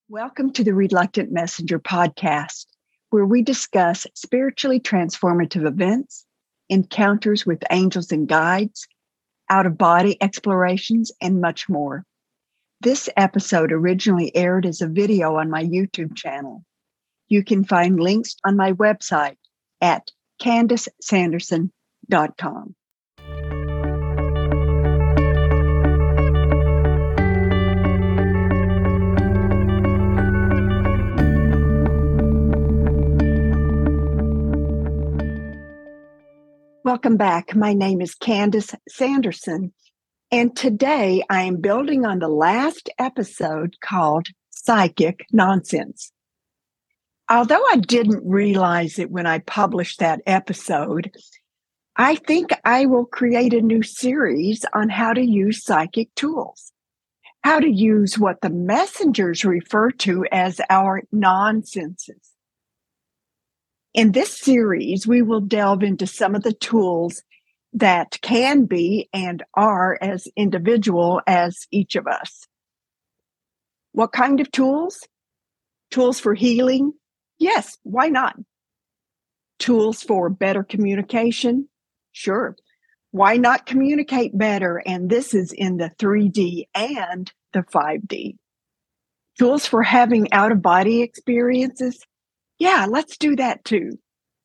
Welcome to the Reluctant Messenger podcast, where we discuss spiritually transformative events, encounters with angels and guides, out-of-body explorations, and much more. This episode originally aired as a video on my YouTube channel. You can find links on my website at CandiceSanderson.com. Welcome back. My name is Candice Sanderson, and today I am building on the last episode called Psychic Nonsense. Although I didn't realize it when I published that episode, I think I will create a new series on how to use psychic tools, how to use what the messengers refer to as our nonsenses. In this series, we will delve into some of the tools that can be and are as individual as each of us. What kind of tools? Tools for healing? Yes, why not? Tools for better communication? Sure. Why not communicate better? And this is in the 3D and the 5D. Tools for having out-of-body experiences? Yeah, let's do that too.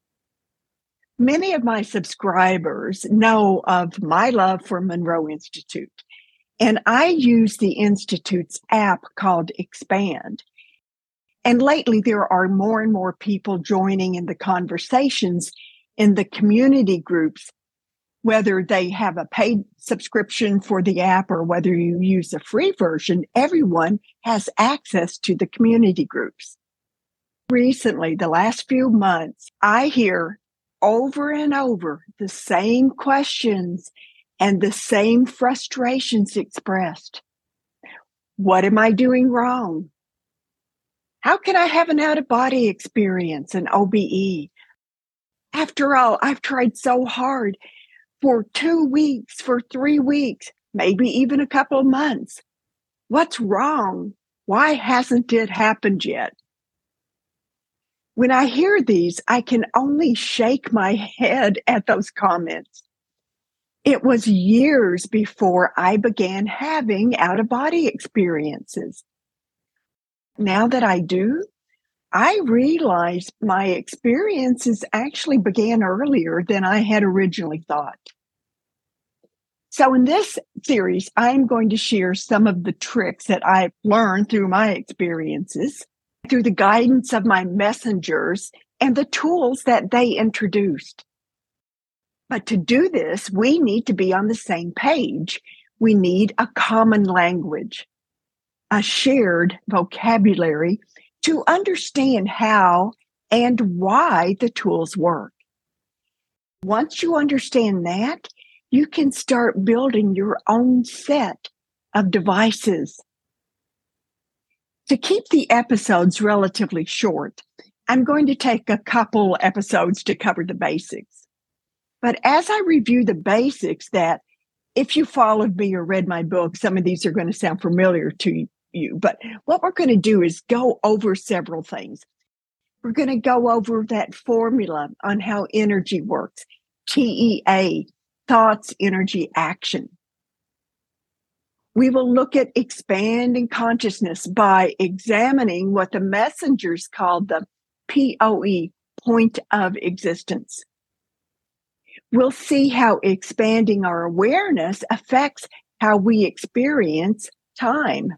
Many of my subscribers know of my love for Monroe Institute, and I use the Institute's app called Expand. And lately, there are more and more people joining in the conversations in the community groups, whether they have a paid subscription for the app or whether you use a free version, everyone has access to the community groups. Recently, the last few months, I hear over and over the same questions and the same frustrations expressed. What am I doing wrong? How can I have an out-of-body experience, an OBE? After all, I've tried so hard for 2 weeks, for 3 weeks, maybe even a couple of months. What's wrong? Why hasn't it happened yet? When I hear these, I can only shake my head at those comments. It was years before I began having out-of-body experiences. Now that I do, I realize my experiences actually began earlier than I had originally thought. So in this series, I'm going to share some of the tricks that I've learned through my experiences, through the guidance of my messengers and the tools that they introduced. But to do this, we need to be on the same page. We need a common language, a shared vocabulary to understand how and why the tools work. Once you understand that, you can start building your own set of devices. To keep the episodes relatively short, I'm going to take a couple episodes to cover the basics. But as I review the basics that, if you followed me or read my book, some of these are going to sound familiar to you. But what we're going to do is go over several things. We're going to go over that formula on how energy works, TEA, thoughts, energy, action. We will look at expanding consciousness by examining what the messengers called the POE, point of existence. We'll see how expanding our awareness affects how we experience time.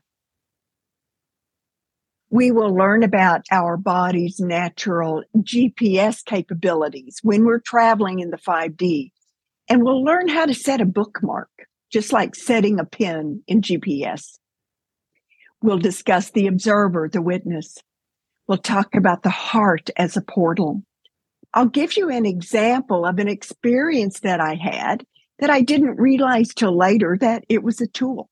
We will learn about our body's natural GPS capabilities when we're traveling in the 5D, and we'll learn how to set a bookmark, just like setting a pin in GPS. We'll discuss the observer, the witness. We'll talk about the heart as a portal. I'll give you an example of an experience that I had that I didn't realize till later that it was a tool.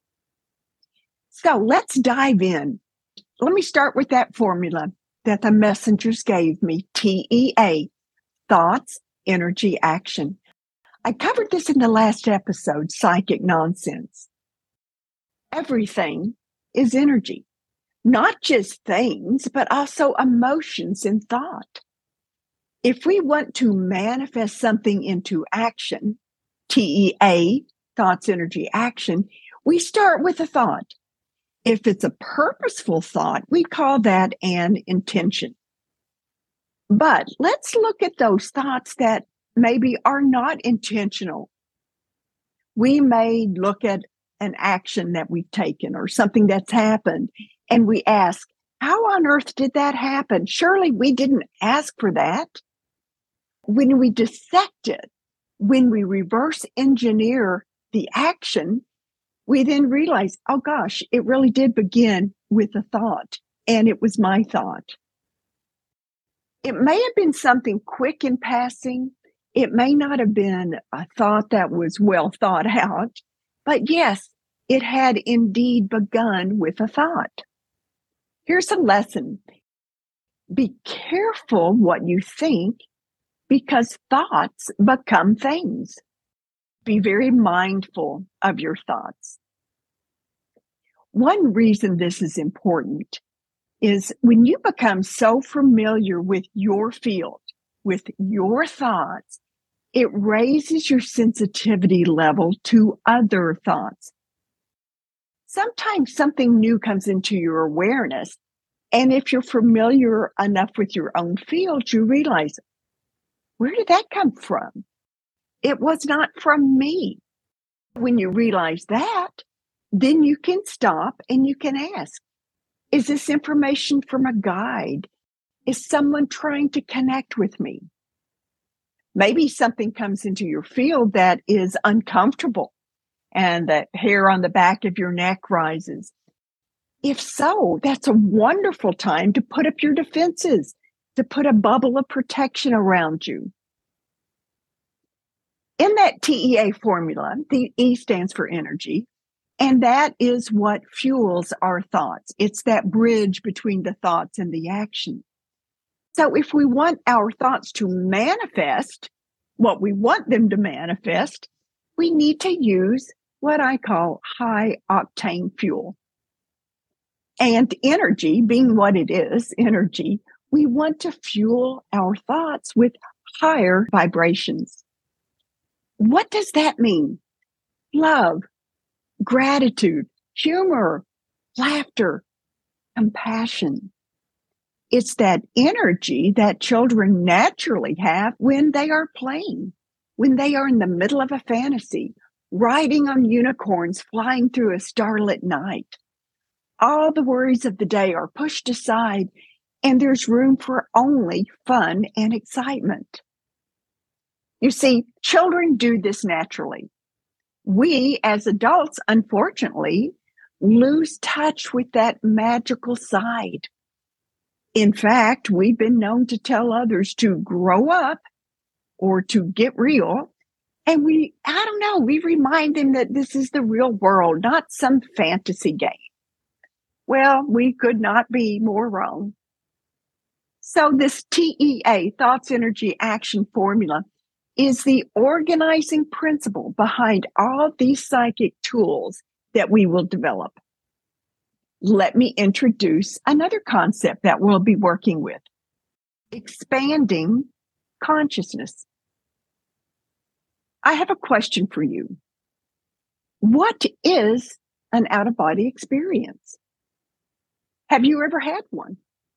So let's dive in. Let me start with that formula that the messengers gave me, TEA, thoughts, energy, action. I covered this in the last episode, Psychic Nonsense. Everything is energy. not just things, but also emotions and thought. If we want to manifest something into action, TEA, thoughts, energy, action, we start with a thought. If it's a purposeful thought, we call that an intention. But let's look at those thoughts that maybe are not intentional. We may look at an action that we've taken or something that's happened, and we ask, how on earth did that happen? Surely we didn't ask for that. When we dissect it, when we reverse engineer the action, we then realize, oh gosh, it really did begin with a thought, and it was my thought. It may have been something quick in passing. It may not have been a thought that was well thought out, but yes, it had indeed begun with a thought. Here's a lesson. Be careful what you think, because thoughts become things. Be very mindful of your thoughts. One reason this is important is when you become so familiar with your field, with your thoughts, it raises your sensitivity level to other thoughts. Sometimes something new comes into your awareness, and if you're familiar enough with your own field, you realize, where did that come from? It was not from me. When you realize that, then you can stop and you can ask, is this information from a guide? Is someone trying to connect with me? Maybe something comes into your field that is uncomfortable and the hair on the back of your neck rises. If so, that's a wonderful time to put up your defenses, to put a bubble of protection around you. In that TEA formula, the E stands for energy, and that is what fuels our thoughts. It's that bridge between the thoughts and the action. So if we want our thoughts to manifest what we want them to manifest, we need to use what I call high octane fuel. And energy, being what it is, energy, we want to fuel our thoughts with higher vibrations. What does that mean? Love, gratitude, humor, laughter, compassion. It's that energy that children naturally have when they are playing, when they are in the middle of a fantasy, riding on unicorns, flying through a starlit night. All the worries of the day are pushed aside, and there's room for only fun and excitement. You see, children do this naturally. We, as adults, unfortunately, lose touch with that magical side. In fact, we've been known to tell others to grow up or to get real. And we remind them that this is the real world, not some fantasy game. Well, we could not be more wrong. So this TEA, thoughts, energy, action formula, is the organizing principle behind all these psychic tools that we will develop. Let me introduce another concept that we'll be working with: expanding consciousness. I have a question for you. What is an out-of-body experience? Have you ever had one?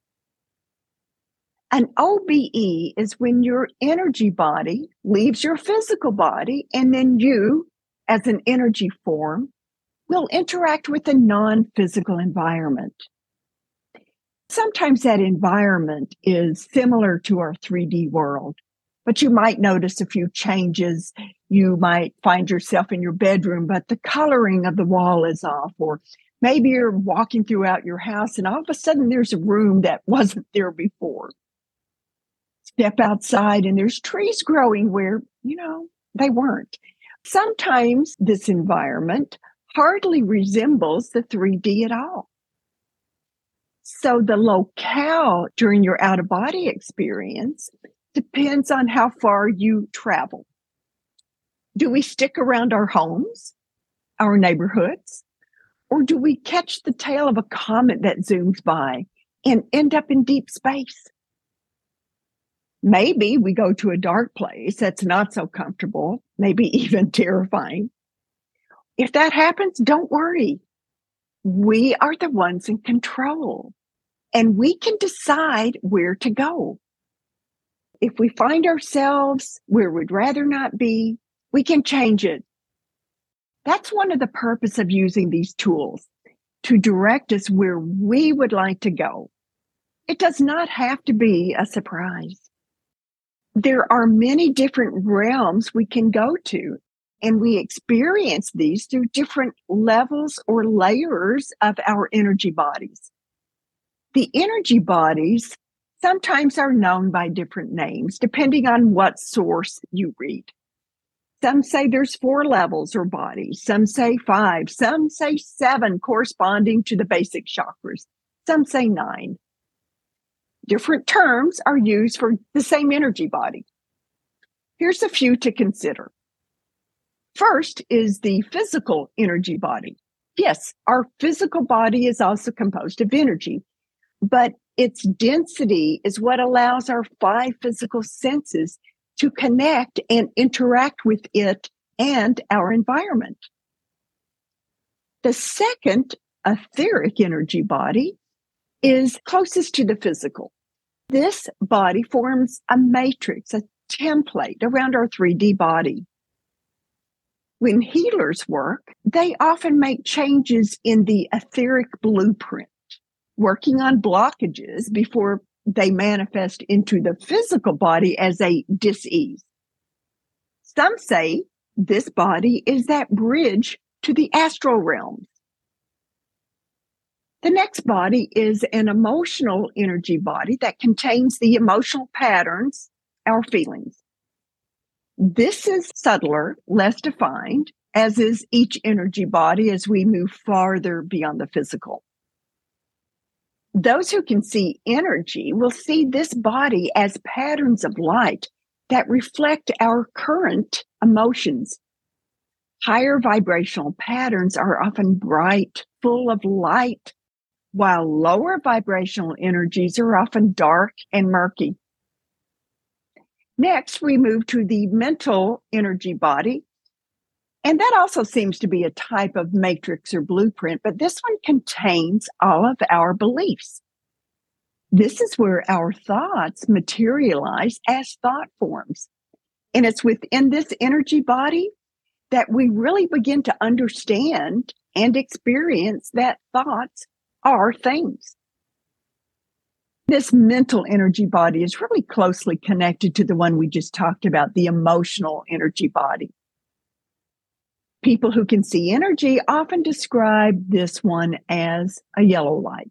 An OBE is when your energy body leaves your physical body, and then you, as an energy form, will interact with a non-physical environment. Sometimes that environment is similar to our 3D world, but you might notice a few changes. You might find yourself in your bedroom, but the coloring of the wall is off, or maybe you're walking throughout your house and all of a sudden there's a room that wasn't there before. Step outside and there's trees growing where, they weren't. Sometimes this environment hardly resembles the 3D at all. So the locale during your out-of-body experience depends on how far you travel. Do we stick around our homes, our neighborhoods, Or do we catch the tail of a comet that zooms by and end up in deep space? Maybe we go to a dark place that's not so comfortable, maybe even terrifying. If that happens, don't worry. We are the ones in control, and we can decide where to go. If we find ourselves where we'd rather not be, we can change it. That's one of the purpose of using these tools, to direct us where we would like to go. It does not have to be a surprise. There are many different realms we can go to, and we experience these through different levels or layers of our energy bodies. The energy bodies sometimes are known by different names, depending on what source you read. Some say there's 4 levels or bodies. Some say 5. Some say 7, corresponding to the basic chakras. Some say 9. Different terms are used for the same energy body. Here's a few to consider. First is the physical energy body. Yes, our physical body is also composed of energy, but its density is what allows our 5 physical senses to connect and interact with it and our environment. The second, etheric energy body, is closest to the physical. This body forms a matrix, a template around our 3D body. When healers work, they often make changes in the etheric blueprint, working on blockages before they manifest into the physical body as a dis-ease. Some say this body is that bridge to the astral realms. The next body is an emotional energy body that contains the emotional patterns, our feelings. This is subtler, less defined, as is each energy body as we move farther beyond the physical. Those who can see energy will see this body as patterns of light that reflect our current emotions. Higher vibrational patterns are often bright, full of light, while lower vibrational energies are often dark and murky. Next, we move to the mental energy body. And that also seems to be a type of matrix or blueprint, but this one contains all of our beliefs. This is where our thoughts materialize as thought forms. And it's within this energy body that we really begin to understand and experience that thoughts are things. This mental energy body is really closely connected to the one we just talked about, the emotional energy body. People who can see energy often describe this one as a yellow light.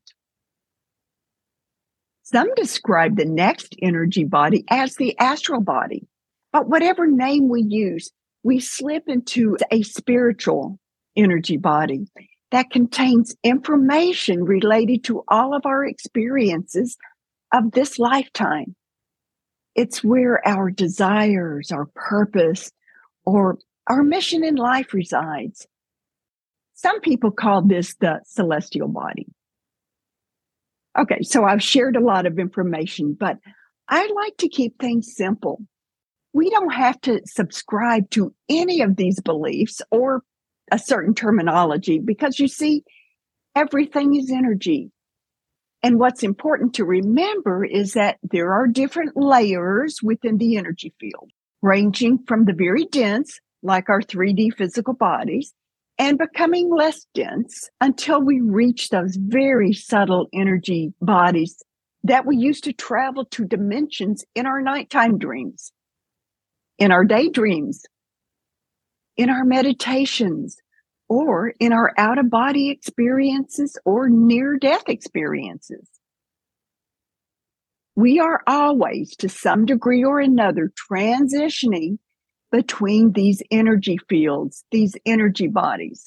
Some describe the next energy body as the astral body. But whatever name we use, we slip into a spiritual energy body that contains information related to all of our experiences of this lifetime. It's where our desires, our purpose, or our mission in life resides. Some people call this the celestial body. Okay, so I've shared a lot of information, but I like to keep things simple. We don't have to subscribe to any of these beliefs or a certain terminology because you see, everything is energy. And what's important to remember is that there are different layers within the energy field, ranging from the very dense, like our 3D physical bodies, and becoming less dense until we reach those very subtle energy bodies that we use to travel to dimensions in our nighttime dreams, in our daydreams, in our meditations, or in our out-of-body experiences or near-death experiences. We are always, to some degree or another, transitioning between these energy fields, these energy bodies.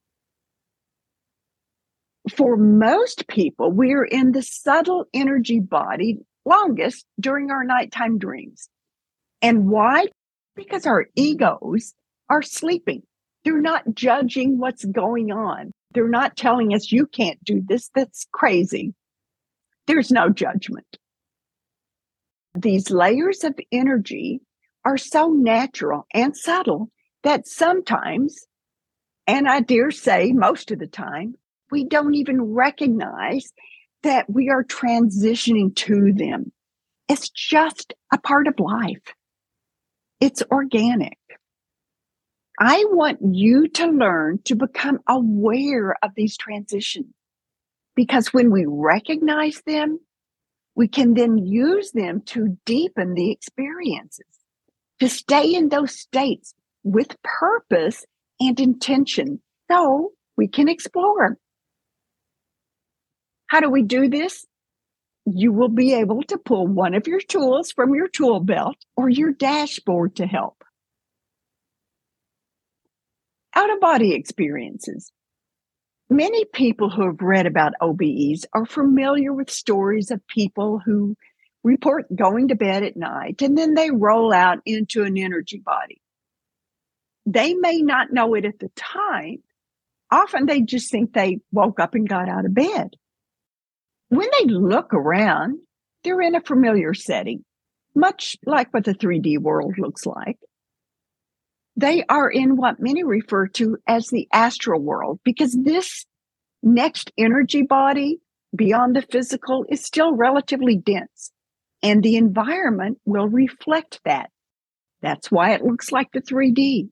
For most people, we're in the subtle energy body longest during our nighttime dreams. And why? Because our egos are sleeping. They're not judging what's going on. They're not telling us you can't do this. That's crazy. There's no judgment. These layers of energy are so natural and subtle that sometimes, and I dare say most of the time, we don't even recognize that we are transitioning to them. It's just a part of life. It's organic. I want you to learn to become aware of these transitions, because when we recognize them, we can then use them to deepen the experiences, to stay in those states with purpose and intention, so we can explore. How do we do this? You will be able to pull one of your tools from your tool belt or your dashboard to help. Out-of-body experiences. Many people who have read about OBEs are familiar with stories of people who report going to bed at night and then they roll out into an energy body. They may not know it at the time. Often they just think they woke up and got out of bed. When they look around, they're in a familiar setting, much like what the 3D world looks like. They are in what many refer to as the astral world, because this next energy body beyond the physical is still relatively dense, and the environment will reflect that. That's why it looks like the 3D.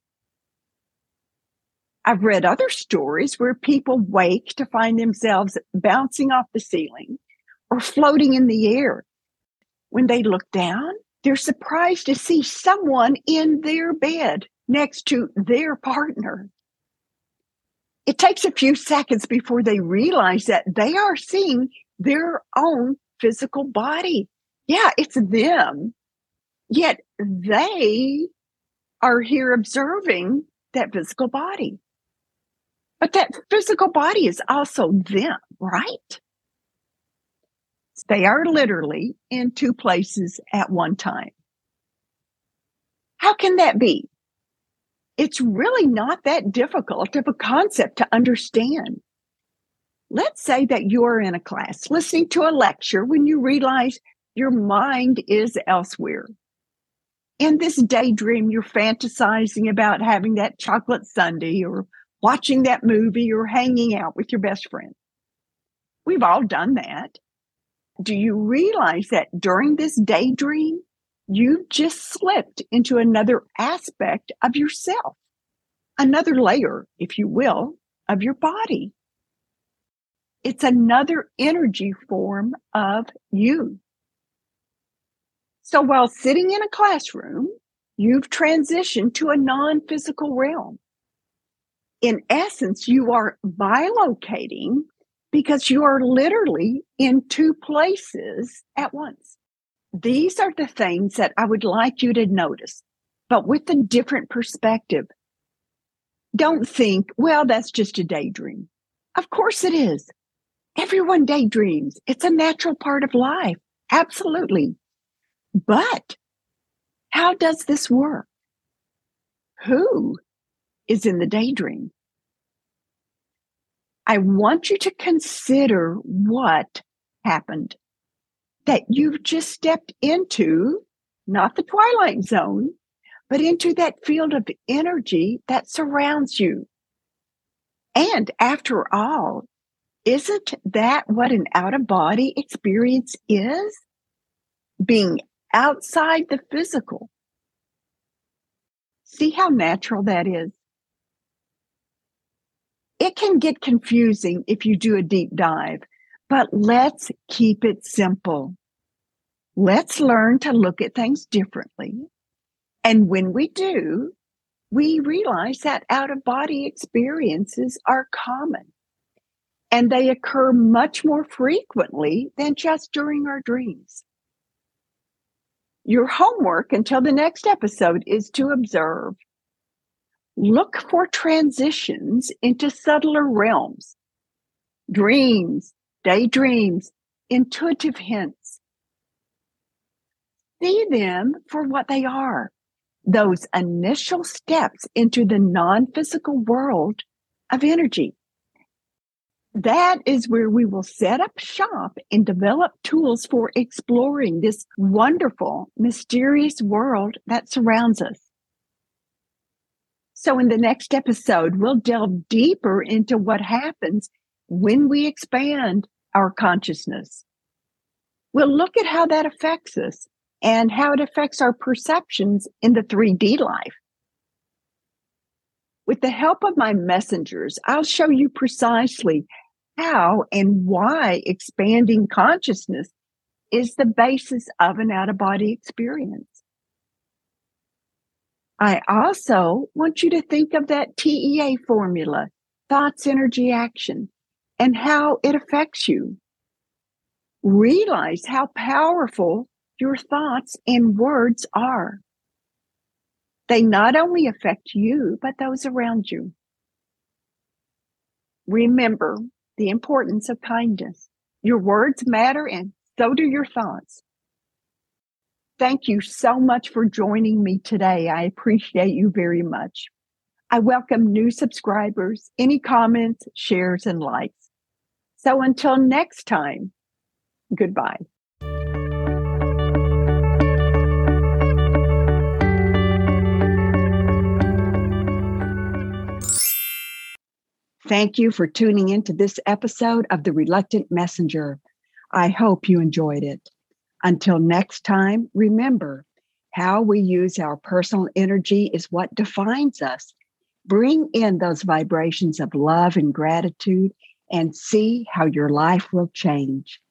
I've read other stories where people wake to find themselves bouncing off the ceiling or floating in the air. When they look down, they're surprised to see someone in their bed next to their partner. It takes a few seconds before they realize that they are seeing their own physical body. Yeah, it's them. Yet they are here observing that physical body. But that physical body is also them, right? They are literally in two places at one time. How can that be? It's really not that difficult of a concept to understand. Let's say that you are in a class listening to a lecture when you realize your mind is elsewhere. In this daydream, you're fantasizing about having that chocolate sundae or watching that movie or hanging out with your best friend. We've all done that. Do you realize that during this daydream, you've just slipped into another aspect of yourself, another layer, if you will, of your body? It's another energy form of you. So while sitting in a classroom, you've transitioned to a non-physical realm. In essence, you are bilocating because you are literally in two places at once. These are the things that I would like you to notice, but with a different perspective. Don't think, well, that's just a daydream. Of course it is. Everyone daydreams. It's a natural part of life. Absolutely. But how does this work? Who is in the daydream? I want you to consider what happened, that you've just stepped into, not the twilight zone, but into that field of energy that surrounds you. And after all, isn't that what an out-of-body experience is? Being outside the physical. See how natural that is? It can get confusing if you do a deep dive, but let's keep it simple. Let's learn to look at things differently. And when we do, we realize that out-of-body experiences are common. And they occur much more frequently than just during our dreams. Your homework until the next episode is to observe. Look for transitions into subtler realms, dreams, daydreams, intuitive hints. See them for what they are, those initial steps into the non-physical world of energy. That is where we will set up shop and develop tools for exploring this wonderful, mysterious world that surrounds us. So, in the next episode, we'll delve deeper into what happens when we expand our consciousness. We'll look at how that affects us and how it affects our perceptions in the 3D life. With the help of my messengers, I'll show you precisely how and why expanding consciousness is the basis of an out-of-body experience. I also want you to think of that TEA formula, thoughts, energy, action, and how it affects you. Realize how powerful your thoughts and words are. They not only affect you, but those around you. Remember the importance of kindness. Your words matter, and so do your thoughts. Thank you so much for joining me today. I appreciate you very much. I welcome new subscribers, any comments, shares, and likes. So until next time, goodbye. Thank you for tuning into this episode of The Reluctant Messenger. I hope you enjoyed it. Until next time, remember, how we use our personal energy is what defines us. Bring in those vibrations of love and gratitude and see how your life will change.